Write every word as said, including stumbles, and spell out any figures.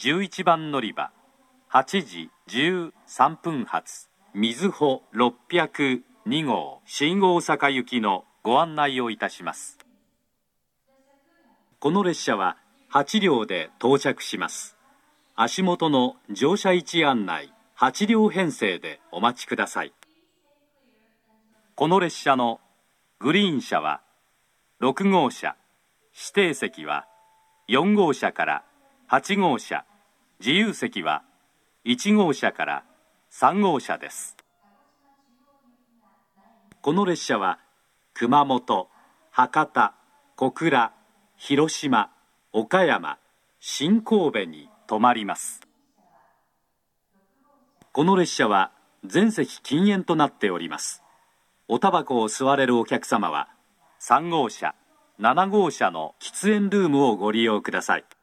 じゅういちばん乗り場はちじじゅうさんぷん発みずほろっぴゃくにごう新大阪行きのご案内をいたします。この列車ははちりょうで到着します。足元の乗車位置案内はちりょう編成でお待ちください。この列車のグリーン車はろくごうしゃ、指定席はよんごうしゃからはちごうしゃ、自由席はいちごうしゃからさんごうしゃです。この列車は熊本、博多、小倉、広島、岡山、新神戸に止まります。この列車は全席禁煙となっております。おタバコを吸われるお客様はさんごうしゃ、ななごうしゃの喫煙ルームをご利用ください。